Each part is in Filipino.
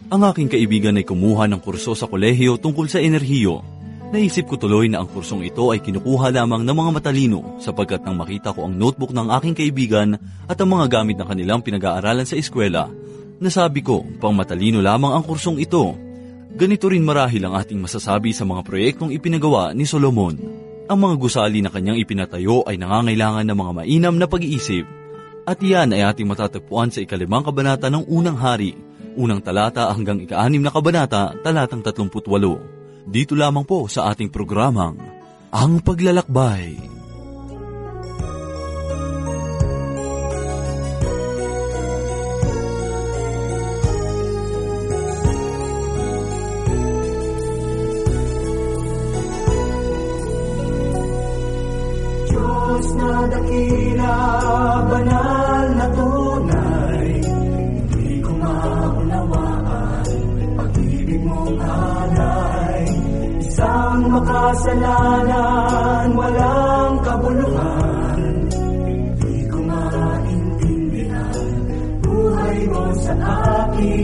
Ang aking kaibigan ay kumuha ng kurso sa kolehiyo tungkol sa enerhiyo. Naisip ko tuloy na ang kursong ito ay kinukuha lamang ng mga matalino sapagkat nang makita ko ang notebook ng aking kaibigan at ang mga gamit na kanilang pinag-aaralan sa eskwela, nasabi ko pang matalino lamang ang kursong ito. Ganito rin marahil ang ating masasabi sa mga proyektong ipinagawa ni Solomon. Ang mga gusali na kanyang ipinatayo ay nangangailangan ng mga mainam na pag-iisip. At iyan ay ating matatagpuan sa 5 kabanata ng Unang Hari, unang talata hanggang 6 na kabanata, talatang 38. Dito lamang po sa ating programang, Ang Paglalakbay. Diyos na dakila, banal na tunay, hindi ko maunawaan, pag-ibig mong alay. Isang makasalanan, walang kabuluhan, hindi ko maintindihan, buhay mo sa aking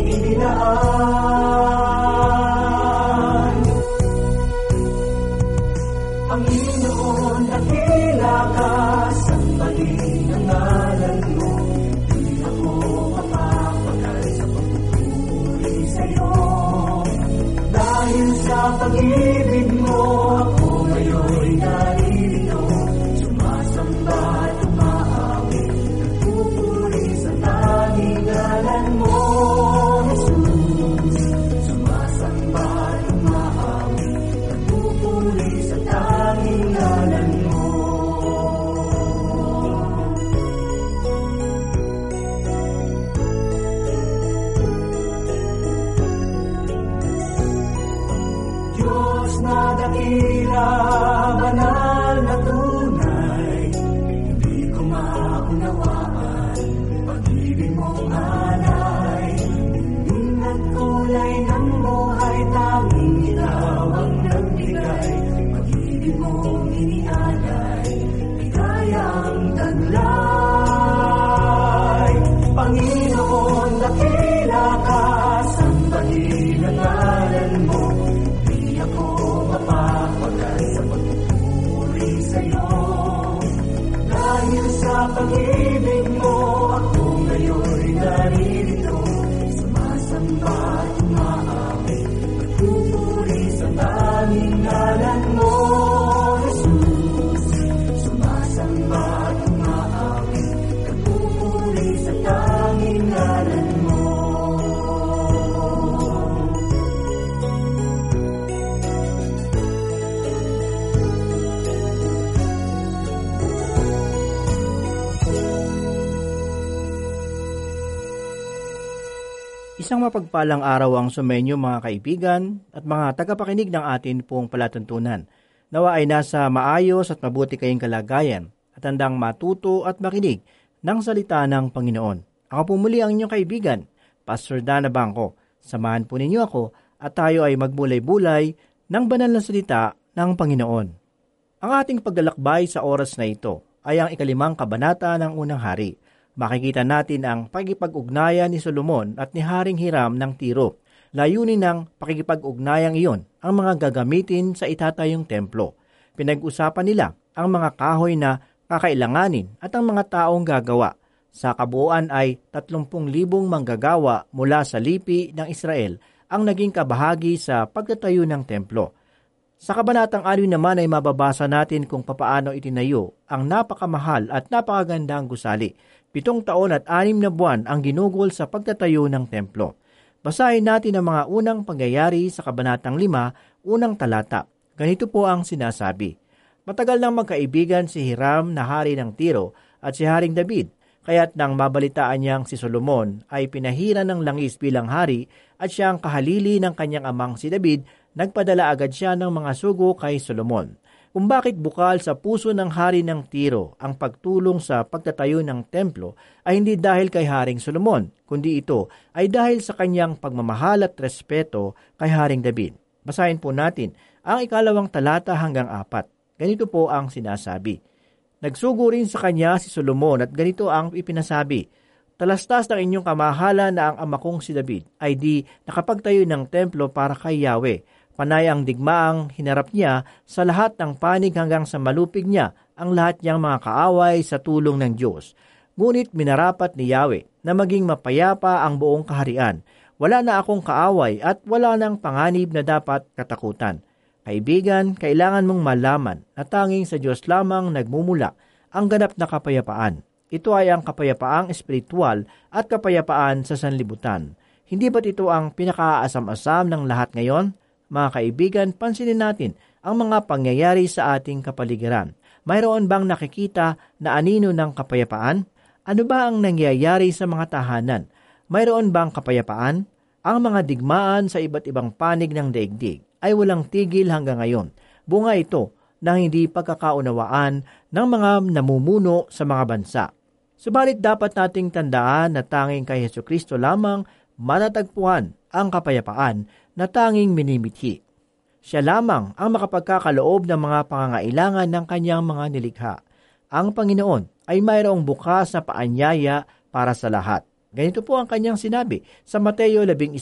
inilaan. Panginoon, dakila ka, sambahin ang ngalan mo, di ako mapapagal sa pagpupuri sa'yo. Dahil sa pag-ibig mo, ako ngayon'y naririto, sumasamba at umaawit, nagpupuri sa tanging ngalan mo, Jesus. Sumasamba at umaawit, nagpupuri sa tanging ngalan mo. Diyos na dakila, banal na tunay, hindi ko maunawaan, pag-ibig mong alay. Tingin at kulay ng buhay, tanging ikaw ang nagbigay, pag-ibig mong inialay, ligayang taglay. Panginoon, dakila ka, sambahin ang ngalan mo, di ako mapapagal sa pagpupuri sa'yo. Dahil sa pag-ibig mo, ako ngayon'y naririto, sumasamba at umaawit, nagpupuri sa tanging ngalan mo, Jesus. Sumasamba at umaawit, nagpupuri sa tanging ngalan mo. Isang mapagpalang araw ang sumenyo mga kaibigan at mga tagapakinig ng atin pong palatuntunan. Nawa ay nasa maayos at mabuti kayong kalagayan at handang matuto at makinig ng salita ng Panginoon. Ako po muli ang inyong kaibigan, Pastor Dana Bangko. Samahan po ninyo ako at tayo ay magbulay-bulay ng banal na salita ng Panginoon. Ang ating paglalakbay sa oras na ito ay ang 5 kabanata ng Unang Hari. Makikita natin ang pakikipag-ugnayan ni Solomon at ni Haring Hiram ng Tiro. Layunin ng pakikipag-ugnayang iyon ang mga gagamitin sa itatayong templo. Pinag-usapan nila ang mga kahoy na kakailanganin at ang mga taong gagawa. Sa kabuuan ay 30,000 manggagawa mula sa lipi ng Israel ang naging kabahagi sa pagtatayo ng templo. Sa kabanatang 6 naman ay mababasa natin kung papaano itinayo ang napakamahal at napakagandang gusali. 7 taon at 6 na buwan ang ginugol sa pagtatayo ng templo. Basahin natin ang mga unang pangyayari sa kabanatang 5, unang talata. Ganito po ang sinasabi. Matagal nang magkaibigan si Hiram na hari ng Tiro at si Haring David, kaya't nang mabalitaan niyang si Solomon ay pinahira ng langis bilang hari at siya ang kahalili ng kanyang amang si David, nagpadala agad siya ng mga sugo kay Solomon. Kung bakit bukal sa puso ng hari ng Tiro ang pagtulong sa pagtatayo ng templo ay hindi dahil kay Haring Solomon, kundi ito ay dahil sa kanyang pagmamahal at respeto kay Haring David. Basahin po natin ang 2 talata hanggang 4. Ganito po ang sinasabi. Nagsugo rin sa kanya si Solomon at ganito ang ipinasabi, talastas ng inyong kamahalan na ang ama kong si David ay di nakapagtayo ng templo para kay Yahweh. Panay ang digmaang hinarap niya sa lahat ng panig hanggang sa malupig niya ang lahat niyang mga kaaway sa tulong ng Diyos. Ngunit minarapat ni Yahweh na maging mapayapa ang buong kaharian. Wala na akong kaaway at wala nang panganib na dapat katakutan. Kaibigan, kailangan mong malaman na tanging sa Diyos lamang nagmumula ang ganap na kapayapaan. Ito ay ang kapayapaang espiritual at kapayapaan sa sanlibutan. Hindi ba't ito ang pinakaasam-asam ng lahat ngayon? Mga kaibigan, pansinin natin ang mga pangyayari sa ating kapaligiran. Mayroon bang nakikita na anino ng kapayapaan? Ano ba ang nangyayari sa mga tahanan? Mayroon bang kapayapaan? Ang mga digmaan sa iba't ibang panig ng daigdig ay walang tigil hanggang ngayon. Bunga ito ng hindi pagkakaunawaan ng mga namumuno sa mga bansa. Subalit dapat nating tandaan na tanging kay Hesukristo lamang matatagpuan ang kapayapaan na tanging minimithi. Siya lamang ang makapagkakaloob ng mga pangangailangan ng kanyang mga nilikha. Ang Panginoon ay mayroong bukas na paanyaya para sa lahat. Ganito po ang kanyang sinabi sa Mateo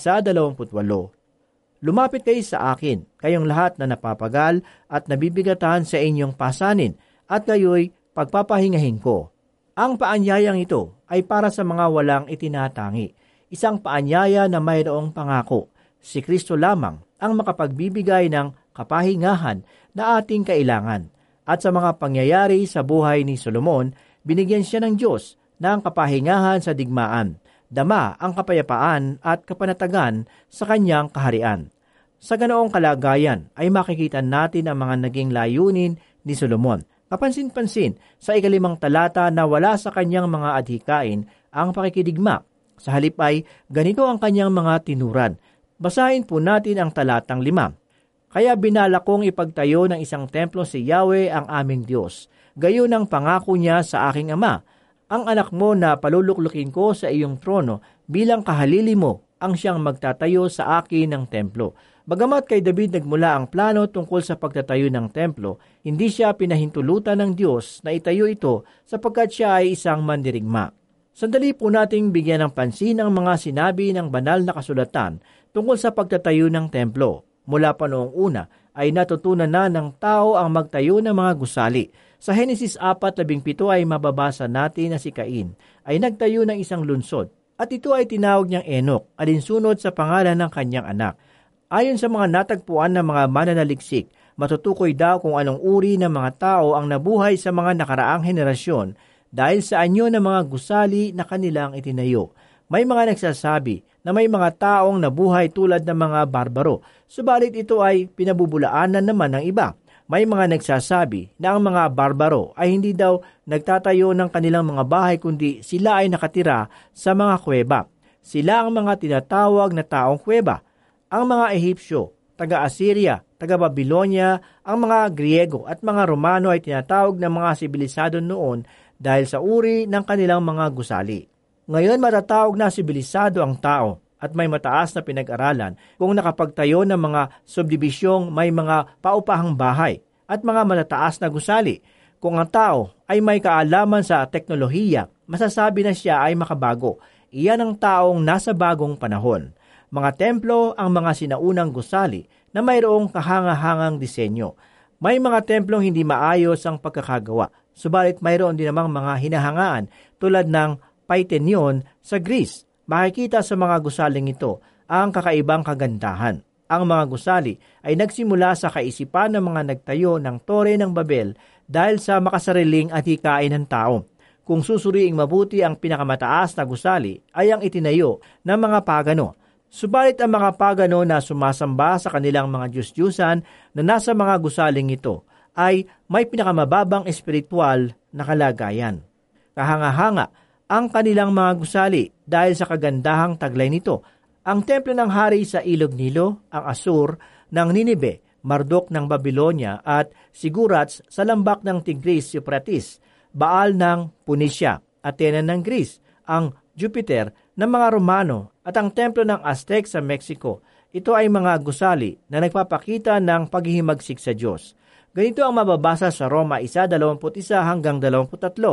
11:28. Lumapit kayo sa akin, kayong lahat na napapagal at nabibigatan sa inyong pasanin, at kayo'y pagpapahingahin ko. Ang paanyayang ito ay para sa mga walang itinatangi. Isang paanyaya na mayroong pangako. Si Kristo lamang ang makapagbibigay ng kapahingahan na ating kailangan. At sa mga pangyayari sa buhay ni Solomon, binigyan siya ng Diyos ng kapahingahan sa digmaan. Dama ang kapayapaan at kapanatagan sa kanyang kaharian. Sa ganoong kalagayan ay makikita natin ang mga naging layunin ni Solomon. Kapansin-pansin sa 5 talata na wala sa kanyang mga adhikain ang pakikidigma. Sa halip ay ganito ang kanyang mga tinuran. Basahin po natin ang talatang 5. Kaya binala kong ipagtayo ng isang templo si Yahweh ang aming Diyos. Gayon ang pangako niya sa aking ama. Ang anak mo na paluluklukin ko sa iyong trono bilang kahalili mo ang siyang magtatayo sa akin ng templo. Bagamat kay David nagmula ang plano tungkol sa pagtatayo ng templo, hindi siya pinahintulutan ng Diyos na itayo ito sapagkat siya ay isang mandirigma. Sandali po nating bigyan ng pansin ang mga sinabi ng banal na kasulatan tungkol sa pagtatayo ng templo. Mula pa noong una ay natutunan na ng tao ang magtayo ng mga gusali. Sa Henesis 4:17 ay mababasa natin na si Cain ay nagtayo ng isang lunsod at ito ay tinawag niyang Enoch, alinsunod sa pangalan ng kanyang anak. Ayon sa mga natagpuan ng mga mananaliksik, matutukoy daw kung anong uri ng mga tao ang nabuhay sa mga nakaraang henerasyon dahil sa anyo ng mga gusali na kanilang itinayo. May mga nagsasabi na may mga taong nabuhay tulad ng mga barbaro, subalit ito ay pinabubulaanan naman ng iba. May mga nagsasabi na ang mga barbaro ay hindi daw nagtatayo ng kanilang mga bahay kundi sila ay nakatira sa mga kuweba. Sila ang mga tinatawag na taong kuweba. Ang mga Ehipsyo, taga-Assyria, taga-Babylonia, ang mga Griego at mga Romano ay tinatawag ng mga sibilisado noon dahil sa uri ng kanilang mga gusali. Ngayon matatawag na sibilisado ang tao at may mataas na pinag-aralan kung nakapagtayo ng mga subdibisyong may mga paupahang bahay at mga matataas na gusali. Kung ang tao ay may kaalaman sa teknolohiya, masasabi na siya ay makabago. Iyan ang taong nasa bagong panahon. Mga templo ang mga sinaunang gusali na mayroong kahangahangang disenyo. May mga templong hindi maayos ang pagkakagawa, subalit mayroon din namang mga hinahangaan tulad ng Parthenon sa Greece. Makikita sa mga gusaling ito ang kakaibang kagandahan. Ang mga gusali ay nagsimula sa kaisipan ng mga nagtayo ng Tore ng Babel dahil sa makasariling adhikain ng tao. Kung susuriing mabuti ang pinakamataas na gusali ay ang itinayo ng mga pagano. Subalit ang mga pagano na sumasamba sa kanilang mga Diyos-Diyusan na nasa mga gusaling ito ay may pinakamababang espiritual na kalagayan. Kahanga-hanga ang kanilang mga gusali dahil sa kagandahang taglay nito. Ang templo ng hari sa Ilog Nilo, ang Asur ng Ninibe, Marduk ng Babylonia at Sigurats sa lambak ng Tigris Euphrates, Baal ng Punisya, Athena ng Greece, ang Jupiter ng mga Romano at ang templo ng Aztec sa Mexico. Ito ay mga gusali na nagpapakita ng paghihimagsik sa Diyos. Ganito ang mababasa sa Roma 1:21 hanggang 23.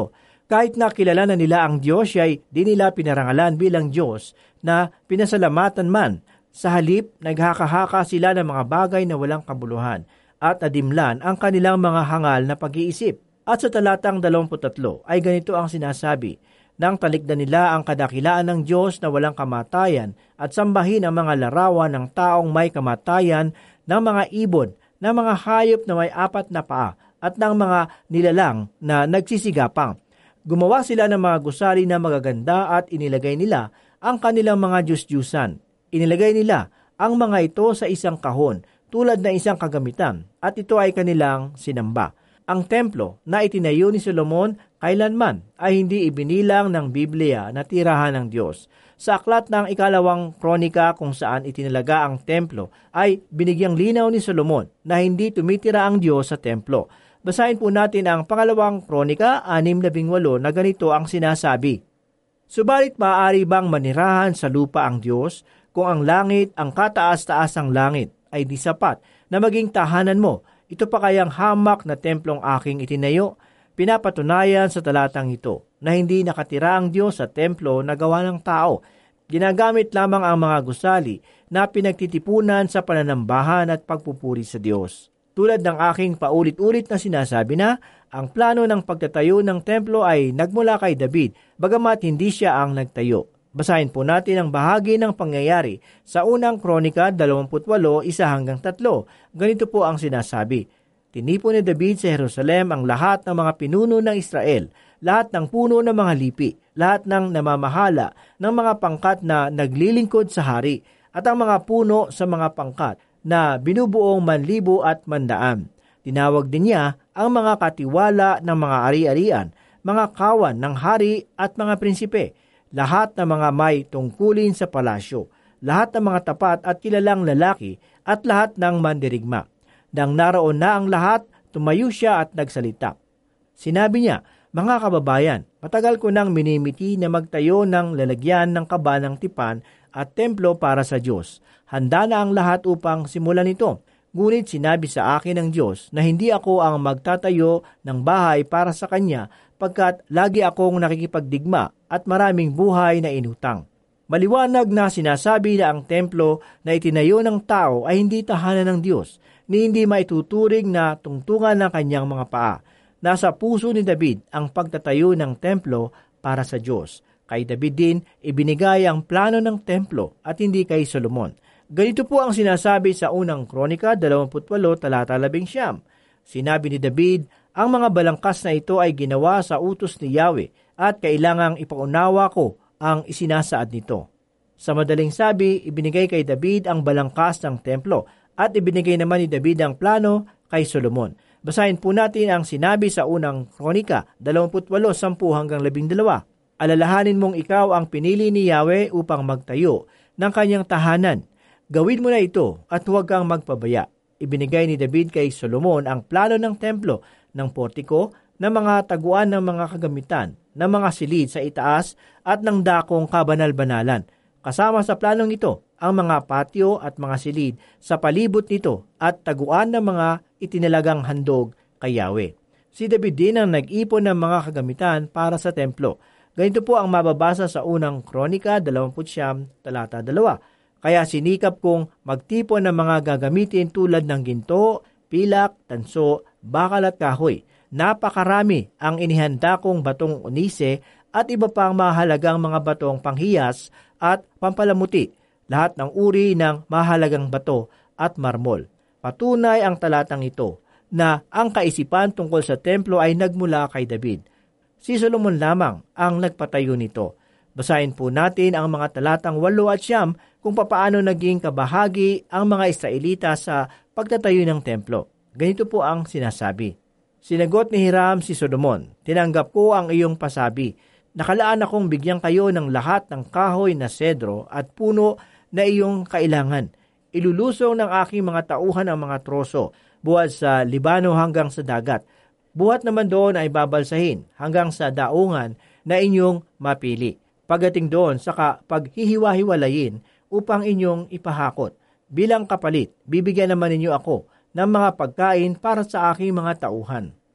Kahit na kilala na nila ang Diyos, ay di nila pinarangalan bilang Diyos na pinasalamatan man. Sa halip, naghaka-haka sila ng mga bagay na walang kabuluhan at nadimlan ang kanilang mga hangal na pag-iisip. At sa talatang 23 ay ganito ang sinasabi, nang talikdan nila ang kadakilaan ng Diyos na walang kamatayan at sambahin ang mga larawan ng taong may kamatayan, ng mga ibon, ng mga hayop na may 4 na paa at ng mga nilalang na nagsisigapang. Gumawa sila ng mga gusali na magaganda at inilagay nila ang kanilang mga Diyos-Diyusan. Inilagay nila ang mga ito sa isang kahon tulad na isang kagamitan at ito ay kanilang sinamba. Ang templo na itinayo ni Solomon kailanman ay hindi ibinilang ng Biblia na tirahan ng Diyos. Sa aklat ng 2 Kronika kung saan itinalaga ang templo ay binigyang linaw ni Solomon na hindi tumitira ang Diyos sa templo. Basahin po natin ang 2 Kronika 6:18 na ganito ang sinasabi. Subalit maaari bang manirahan sa lupa ang Diyos kung ang langit, ang kataas-taasang langit ay di sapat na maging tahanan mo? Ito pa kayang hamak na templong aking itinayo? Pinapatunayan sa talatang ito na hindi nakatira ang Diyos sa templo na gawa ng tao. Ginagamit lamang ang mga gusali na pinagtitipunan sa pananambahan at pagpupuri sa Diyos. Tulad ng aking paulit-ulit na sinasabi na, ang plano ng pagtatayo ng templo ay nagmula kay David, bagamat hindi siya ang nagtayo. Basahin po natin ang bahagi ng pangyayari sa unang Kronika 28:1-3. Ganito po ang sinasabi. Tinipon ni David sa Jerusalem ang lahat ng mga pinuno ng Israel, lahat ng puno ng mga lipi, lahat ng namamahala ng mga pangkat na naglilingkod sa hari, at ang mga puno sa mga pangkat na binubuong manlibo at mandaan. Tinawag din niya ang mga katiwala ng mga ari-arian, mga kawan ng hari at mga prinsipe, lahat ng mga may tungkulin sa palasyo, lahat ng mga tapat at kilalang lalaki at lahat ng mandirigma. Nang naroon na ang lahat, tumayo siya at nagsalita. Sinabi niya, mga kababayan, matagal ko nang minimiti na magtayo ng lalagyan ng kaba ng tipan at templo para sa Diyos. Handa na ang lahat upang simulan ito. Ngunit sinabi sa akin ng Diyos na hindi ako ang magtatayo ng bahay para sa Kanya pagkat lagi akong nakikipagdigma at maraming buhay na inutang. Maliwanag na sinasabi na ang templo na itinayo ng tao ay hindi tahanan ng Diyos, ni hindi maituturing na tungtungan ng kanyang mga paa. Nasa puso ni David ang pagtatayo ng templo para sa Diyos. Kay David din ibinigay ang plano ng templo at hindi kay Solomon. Ganito po ang sinasabi sa unang Kronika 28:11. Sinabi ni David, ang mga balangkas na ito ay ginawa sa utos ni Yahweh at kailangang ipaunawa ko ang isinasaad nito. Sa madaling sabi, ibinigay kay David ang balangkas ng templo at ibinigay naman ni David ang plano kay Solomon. Basahin po natin ang sinabi sa unang Kronika 28:10-12. Alalahanin mong ikaw ang pinili ni Yahweh upang magtayo ng kanyang tahanan. Gawin mo na ito at huwag kang magpabaya. Ibinigay ni David kay Solomon ang plano ng templo, ng portiko, ng mga taguan ng mga kagamitan, ng mga silid sa itaas at ng dakong kabanal-banalan. Kasama sa planong ito ang mga patio at mga silid sa palibot nito at taguan ng mga itinalagang handog kay Yahweh. Si David din ang nag-ipon ng mga kagamitan para sa templo. Ganito po ang mababasa sa unang Kronika 29:2. Kaya sinikap kong magtipon ng mga gagamitin tulad ng ginto, pilak, tanso, bakal at kahoy. Napakarami ang inihanda kong batong onise at iba pang mahalagang mga batong panghiyas at pampalamuti, lahat ng uri ng mahalagang bato at marmol. Patunay ang talatang ito na ang kaisipan tungkol sa templo ay nagmula kay David. Si Solomon lamang ang nagpatayo nito. Basahin po natin ang mga talatang 8 at 9 kung papaano naging kabahagi ang mga Israelita sa pagtatayo ng templo. Ganito po ang sinasabi. Sinagot ni Hiram si Solomon, tinanggap ko ang iyong pasabi. Nakalaan akong bigyan kayo ng lahat ng kahoy na sedro at puno na iyong kailangan. Ilulusong ng aking mga tauhan ang mga troso, buhat sa Libano hanggang sa dagat. Buhat naman doon ay babalsahin hanggang sa daungan na inyong mapili. Pagdating doon, saka paghihiwa-hiwalayin upang inyong ipahakot. Bilang kapalit, bibigyan naman ninyo ako ng mga pagkain para sa aking mga tauhan.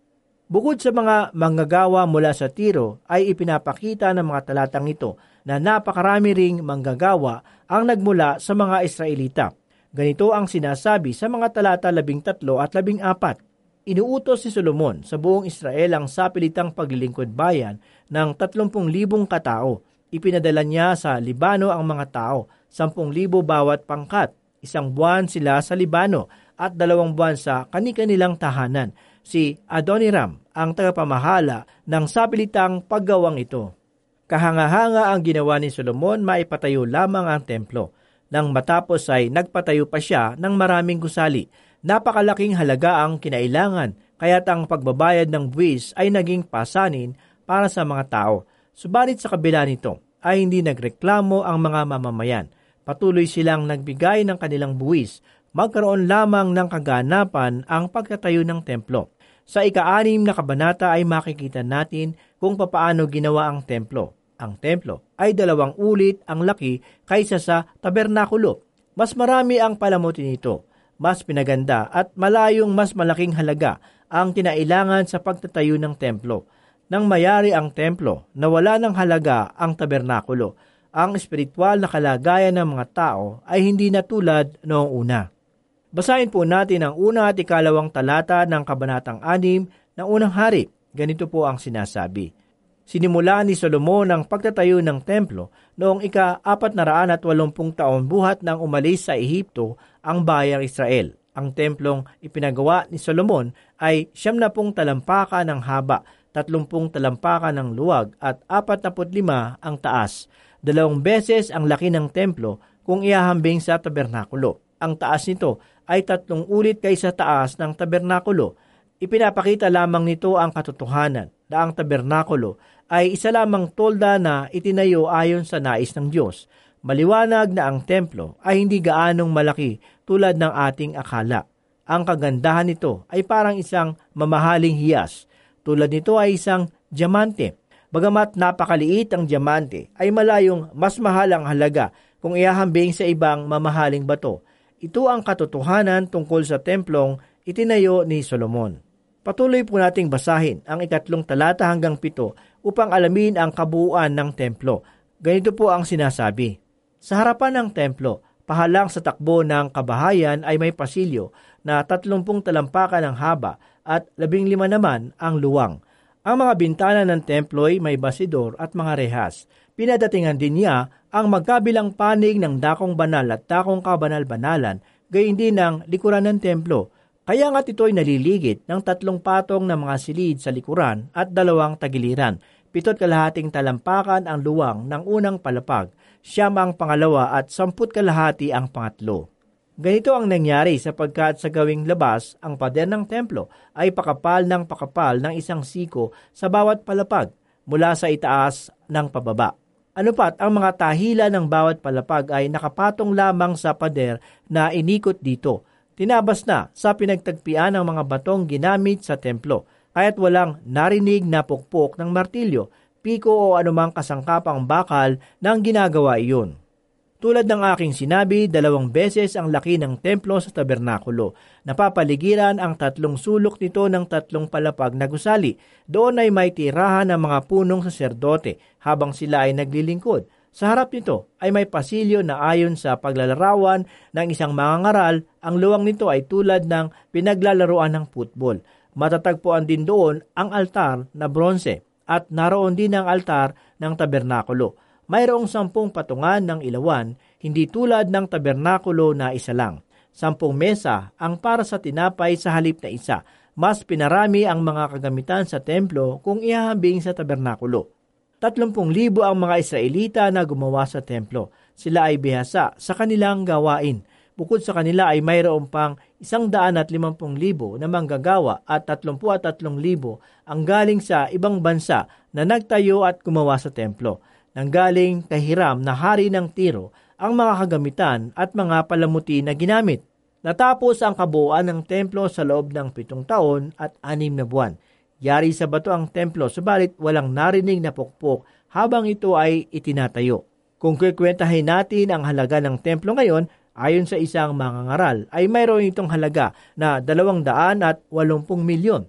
Bukod sa mga manggagawa mula sa Tiro, ay ipinapakita ng mga talatang ito na napakarami ring manggagawa ang nagmula sa mga Israelita. Ganito ang sinasabi sa mga talata 13 at 14. Inuutos si Solomon sa buong Israel ang sapilitang paglilingkod bayan ng 30,000 katao. Ipinadala niya sa Libano ang mga tao, 10,000 bawat pangkat. 1 buwan sila sa Libano at 2 buwan sa kani-kanilang tahanan. Si Adoniram ang tagapamahala ng sapilitang paggawang ito. Kahanga-hanga ang ginawa ni Solomon, maipatayo lamang ang templo. Nang matapos ay nagpatayo pa siya ng maraming gusali. Napakalaking halaga ang kinailangan, kaya't ang pagbabayad ng buwis ay naging pasanin para sa mga tao. Subalit sa kabila nito ay hindi nagreklamo ang mga mamamayan. Patuloy silang nagbigay ng kanilang buwis. Magkaroon lamang ng kaganapan ang pagtatayo ng templo. Sa ika-6 na kabanata ay makikita natin kung papaano ginawa ang templo. Ang templo ay 2 ulit ang laki kaysa sa tabernakulo. Mas marami ang palamuti nito, mas pinaganda at malayong mas malaking halaga ang kinailangan sa pagtatayo ng templo. Nang mayari ang templo, nawala ng halaga ang tabernakulo. Ang espiritual na kalagayan ng mga tao ay hindi na tulad noong una. Basahin po natin ang 1 at 2 talata ng kabanatang 6 ng unang hari. Ganito po ang sinasabi. Sinimula ni Solomon ang pagtatayo ng templo noong ika-480 taon buhat nang umalis sa Ehipto ang bayang Israel. Ang templong ipinagawa ni Solomon ay 70 talampakan ng haba, 30 talampakan ng luwag at 45 ang taas. 2 beses ang laki ng templo kung ihahambing sa tabernakulo. Ang taas nito ay 3 ulit kaysa taas ng tabernakulo. Ipinapakita lamang nito ang katotohanan na ang tabernakulo ay isa lamang tolda na itinayo ayon sa nais ng Diyos. Maliwanag na ang templo ay hindi gaanong malaki tulad ng ating akala. Ang kagandahan nito ay parang isang mamahaling hiyas. Tulad nito ay isang diamante. Bagamat napakaliit ang diamante, ay malayong mas mahal ang halaga kung ihahambing sa ibang mamahaling bato. Ito ang katotohanan tungkol sa templong itinayo ni Solomon. Patuloy po nating basahin ang 3 talata hanggang 7 upang alamin ang kabuuan ng templo. Ganito po ang sinasabi. Sa harapan ng templo, pahalang sa takbo ng kabahayan ay may pasilyo na 30 talampakan ang haba at 15 naman ang luwang. Ang mga bintana ng templo ay may basidor at mga rehas. Pinadatingan din niya ang magkabilang panig ng dakong banal at dakong kabanal-banalan, gayon din ng likuran ng templo. Kaya nga't ito'y naliligit ng 3 patong na mga silid sa likuran at 2 tagiliran. 7.5 talampakan ang luwang ng unang palapag, 9 ang pangalawa at 10.5 ang pangatlo. Ganito ang nangyari sapagkat sa gawing labas, ang pader ng templo ay pakapal ng isang siko sa bawat palapag mula sa itaas ng pababa. Ano pat, ang mga tahila ng bawat palapag ay nakapatong lamang sa pader na inikot dito. Tinabas na sa pinagtagpian ng mga batong ginamit sa templo, kaya't walang narinig na pukpok ng martilyo, piko o anumang kasangkapang bakal nang ginagawa iyon. Tulad ng aking sinabi, 2 beses ang laki ng templo sa tabernakulo. Napapaligiran ang 3 sulok nito ng 3 palapag na gusali. Doon ay may tirahan ng mga punong saserdote habang sila ay naglilingkod. Sa harap nito ay may pasilyo na ayon sa paglalarawan ng isang mangangaral, ang luwang nito ay tulad ng pinaglalaroan ng football. Matatagpuan din doon ang altar na bronze at naroon din ang altar ng tabernakulo. Mayroong 10 patungan ng ilawan, hindi tulad ng tabernakulo na isa lang. 10 mesa ang para sa tinapay sa halip na isa. Mas pinarami ang mga kagamitan sa templo kung ihahambing sa tabernakulo. 30,000 ang mga Israelita na gumawa sa templo. Sila ay bihasa sa kanilang gawain. Bukod sa kanila ay mayroon pang 150,000 na manggagawa at 33,000 ang galing sa ibang bansa na nagtayo at gumawa sa templo. Nanggaling kay Hiram na hari ng Tiro ang mga kagamitan at mga palamuti na ginamit. Natapos ang kabuuan ng templo sa loob ng 7 taon at 6 na buwan. Yari sa bato ang templo, subalit walang narinig na pukpok habang ito ay itinatayo. Kung kikwentahin natin ang halaga ng templo ngayon, ayon sa isang mangangaral, ay mayroon itong halaga na 280 milyon.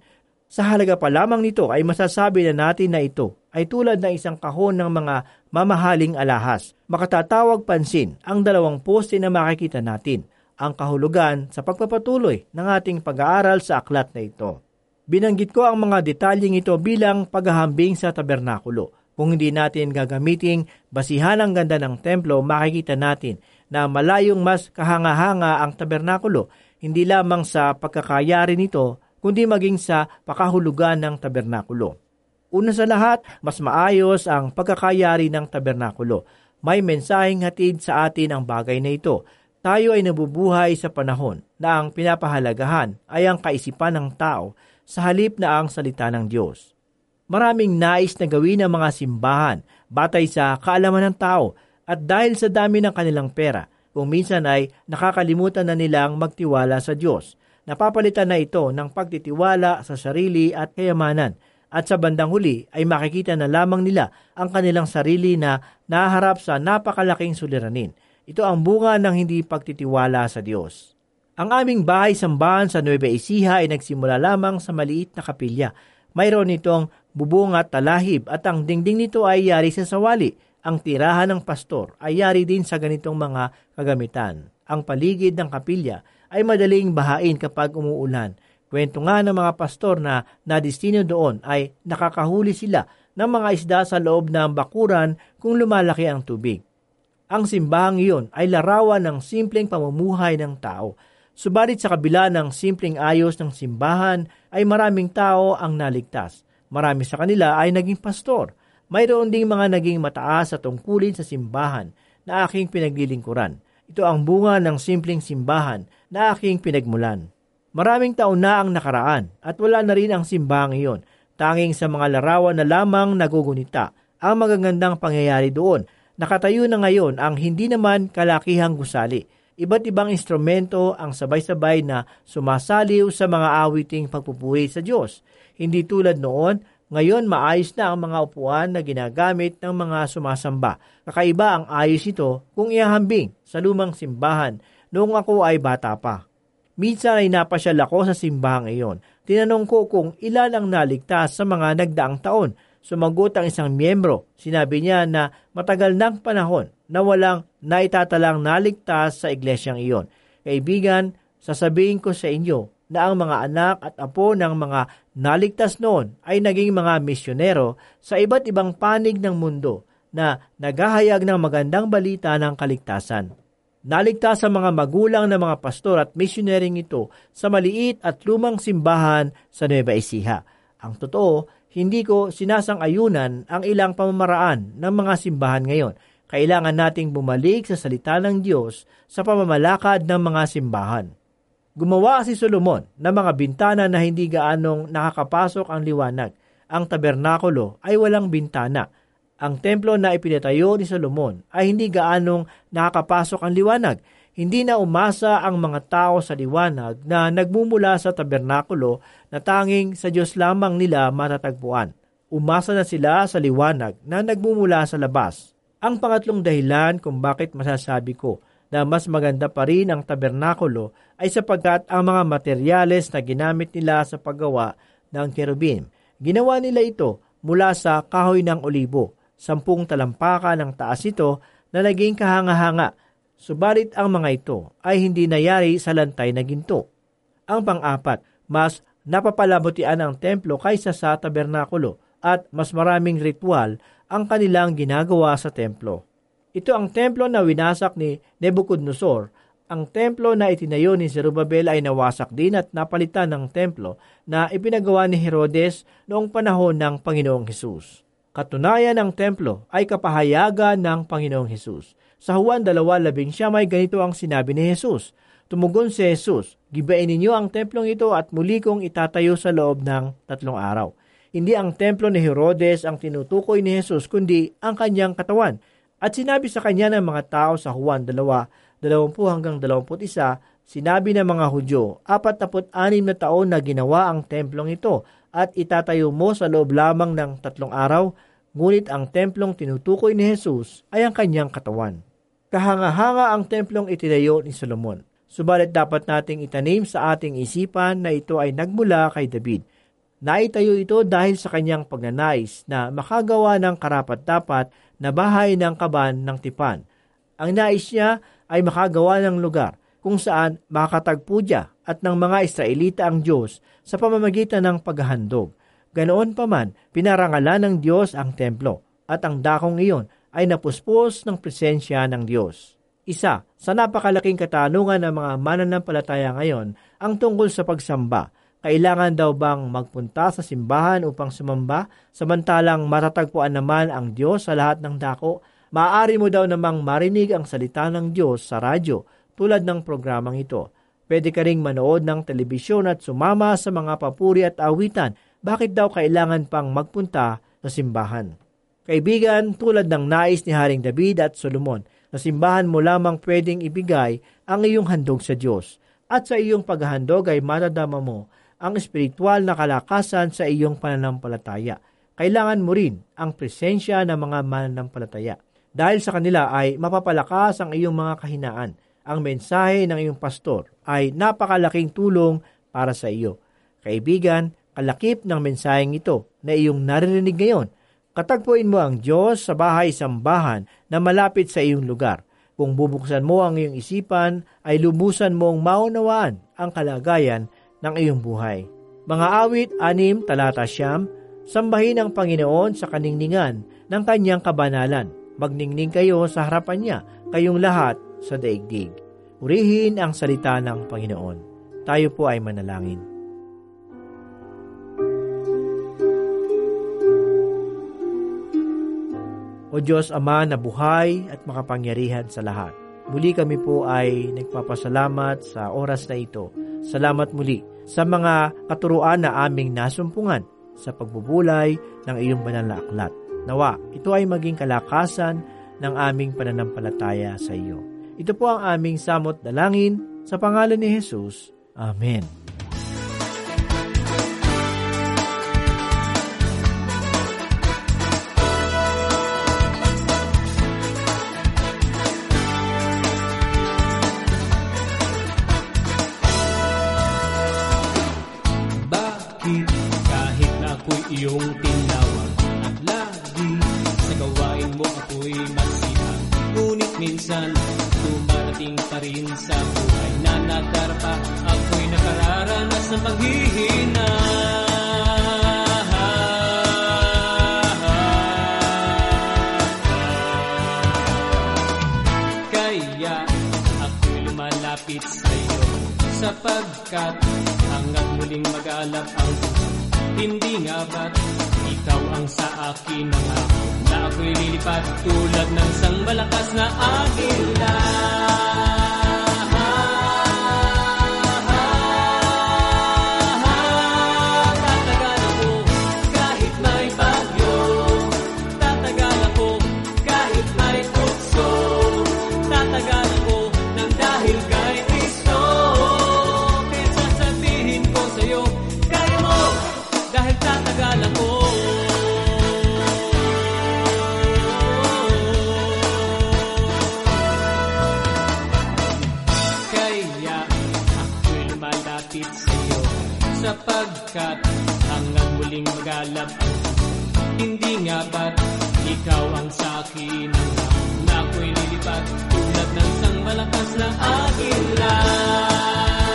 Sa halaga pa lamang nito ay masasabi na natin na ito ay tulad ng isang kahon ng mga mamahaling alahas. Makatatawag pansin ang 2 poste na makikita natin, ang kahulugan sa pagpapatuloy ng ating pag-aaral sa aklat na ito. Binanggit ko ang mga detalyeng ito bilang paghahambing sa tabernakulo. Kung hindi natin gagamiting basihan ang ganda ng templo, makikita natin na malayong mas kahanga-hanga ang tabernakulo, hindi lamang sa pagkakayari nito, kundi maging sa pakahulugan ng tabernakulo. Una sa lahat, mas maayos ang pagkakayari ng tabernakulo. May mensaheng hatid sa atin ang bagay na ito. Tayo ay nabubuhay sa panahon na ang pinapahalagahan ay ang kaisipan ng tao sa halip na ang salita ng Diyos. Maraming nais na gawin ang mga simbahan batay sa kaalaman ng tao at dahil sa dami ng kanilang pera, kung minsan ay nakakalimutan na nilang magtiwala sa Diyos. Napapalitan na ito ng pagtitiwala sa sarili at kayamanan at sa bandang huli ay makikita na lamang nila ang kanilang sarili na naharap sa napakalaking suliranin. Ito ang bunga ng hindi pagtitiwala sa Diyos. Ang aming bahay-sambahan sa Nueva Ecija ay nagsimula lamang sa maliit na kapilya. Mayroon itong bubong at talahib at ang dingding nito ay yari sa sawali. Ang tirahan ng pastor ay yari din sa ganitong mga kagamitan. Ang paligid ng kapilya ay madaling bahain kapag umuulan. Kwento nga ng mga pastor na nadistino doon ay nakakahuli sila ng mga isda sa loob ng bakuran kung lumalaki ang tubig. Ang simbahang iyon ay larawan ng simpleng pamumuhay ng tao. Subalit sa kabila ng simpleng ayos ng simbahan ay maraming tao ang naligtas. Marami sa kanila ay naging pastor. Mayroon ding mga naging mataas sa tungkulin sa simbahan na aking pinaglilingkuran. Ito ang bunga ng simpleng simbahan na aking pinagmulan. Maraming taon na ang nakaraan at wala na rin ang simbahang iyon. Tanging sa mga larawan na lamang nagugunita ang magagandang pangyayari doon. Nakatayo na ngayon ang hindi naman kalakihang gusali. Iba't ibang instrumento ang sabay-sabay na sumasaliw sa mga awiting pagpupuri sa Diyos. Hindi tulad noon, ngayon maayos na ang mga upuan na ginagamit ng mga sumasamba. Kakaiba ang ayos ito kung ihahambing sa lumang simbahan noong ako ay bata pa. Minsan ay napasyal ako sa simbahang iyon. Tinanong ko kung ilan ang naligtas sa mga nagdaang taon. Sumagot ang isang miyembro. Sinabi niya na matagal ng panahon na walang naitatalang naligtas sa iglesyang iyon. Kaibigan, sasabihin ko sa inyo na ang mga anak at apo ng mga naligtas noon ay naging mga misyonero sa iba't ibang panig ng mundo na naghahayag ng magandang balita ng kaligtasan. Naligtas sa mga magulang ng mga pastor at misyonering ito sa maliit at lumang simbahan sa Nueva Ecija. Ang totoo, hindi ko sinasang-ayunan ang ilang pamamaraan ng mga simbahan ngayon. Kailangan nating bumalik sa salita ng Diyos sa pamamalakad ng mga simbahan. Gumawa si Solomon ng mga bintana na hindi gaanong nakakapasok ang liwanag. Ang tabernakulo ay walang bintana. Ang templo na ipinatayo ni Solomon ay hindi gaanong nakakapasok ang liwanag. Hindi na umasa ang mga tao sa liwanag na nagmumula sa tabernakulo na tanging sa Diyos lamang nila matatagpuan. Umasa na sila sa liwanag na nagmumula sa labas. Ang pangatlong dahilan kung bakit masasabi ko na mas maganda pa rin ang tabernakulo ay sapagkat ang mga materyales na ginamit nila sa paggawa ng kerubim. Ginawa nila ito mula sa kahoy ng olibo. 10 talampakan ng taas ito na naging kahanga-hanga. Subalit ang mga ito ay hindi nayari sa lantay na ginto. Ang pang-apat, mas napapalabutian ang templo kaysa sa tabernakulo at mas maraming ritual ang kanilang ginagawa sa templo. Ito ang templo na winasak ni Nebuchadnezzar. Ang templo na itinayo ni Zerubbabel ay nawasak din at napalitan ng templo na ipinagawa ni Herodes noong panahon ng Panginoong Hesus. Katunayan ng templo ay kapahayagan ng Panginoong Hesus. Sa Juan 2:11 may ganito ang sinabi ni Hesus. Tumugon si Hesus, "Gibain ninyo ang templong ito at muli kong itatayo sa loob ng 3 araw." Hindi ang templo ni Herodes ang tinutukoy ni Hesus kundi ang kanyang katawan. At sinabi sa kanya ng mga tao sa Juan 2:20-21, sinabi ng mga Hudyo, 46 na taon na ginawa ang templong ito at itatayo mo sa loob lamang ng 3 araw, ngunit ang templong tinutukoy ni Jesus ay ang kanyang katawan. Kahanga-hanga ang templong itinayo ni Solomon. Subalit dapat nating itanim sa ating isipan na ito ay nagmula kay David. Naitayo ito dahil sa kanyang pagnanais na makagawa ng karapat-dapat na bahay ng kaban ng tipan. Ang nais niya ay makagawa ng lugar kung saan makakatagpo niya at ng mga Israelita ang Diyos sa pamamagitan ng paghahandog. Ganoon pa man, pinarangalan ng Diyos ang templo at ang dakong iyon ay napuspos ng presensya ng Diyos. Isa sa napakalaking katanungan ng mga mananampalataya ngayon ang tungkol sa pagsamba. Kailangan daw bang magpunta sa simbahan upang sumamba samantalang matatagpuan naman ang Diyos sa lahat ng dako? Maaari mo daw namang marinig ang salita ng Diyos sa radyo tulad ng programang ito. Pwede ka ring manood ng telebisyon at sumama sa mga papuri at awitan. Bakit daw kailangan pang magpunta sa simbahan? Kaibigan, tulad ng nais ni Haring David at Solomon, sa simbahan mo lamang pwedeng ibigay ang iyong handog sa Diyos. At sa iyong paghahandog ay matadama mo ang espiritual na kalakasan sa iyong pananampalataya. Kailangan mo rin ang presensya ng mga mananampalataya. Dahil sa kanila ay mapapalakas ang iyong mga kahinaan. Ang mensahe ng iyong pastor ay napakalaking tulong para sa iyo. Kaibigan, kalakip ng mensaheng ito na iyong naririnig ngayon. Katagpuin mo ang Diyos sa bahay-sambahan na malapit sa iyong lugar. Kung bubuksan mo ang iyong isipan, ay lubusan mong maunawaan ang kalagayan ng iyong buhay. Mga awit 6:9, sambahin ang Panginoon sa kaningningan ng kanyang kabanalan. Magningning kayo sa harapan niya, kayong lahat sa daigdig. Purihin ang salita ng Panginoon. Tayo po ay manalangin. O Diyos Ama na buhay at makapangyarihan sa lahat, muli kami po ay nagpapasalamat sa oras na ito. Salamat muli sa mga katuruan na aming nasumpungan sa pagbubulay ng iyong banal na aklat. Nawa, ito ay maging kalakasan ng aming pananampalataya sa iyo. Ito po ang aming samot dalangin sa pangalan ni Jesus. Amen. Iyong tinawag at lagi sa gawain mo ako'y masipag. Ngunit minsan dumarating pa rin sa buhay na nadarpa, ako'y nakararanas ng paghihina. Kaya ako'y lumalapit sa iyo sapagkat hanggang muling mag-aalap ang hindi nga ba't ikaw ang sa akin nangako na ako'y lilipat tulad ng sang malakas na agila. Tatagal ako kahit may bagyo, tatagal ako kahit may tukso, tatagal ako nang dahil kay Kristo. Kaya sasabihin ko sa'yo, kaya mo dahil tatagal ako. Kaya ako'y lumalapit sa iyo sapagkat hanggang muling magalap ang hindi nga ba't ikaw ang sa'kin na ako'y lilipat tulad ng sang malakas na agila.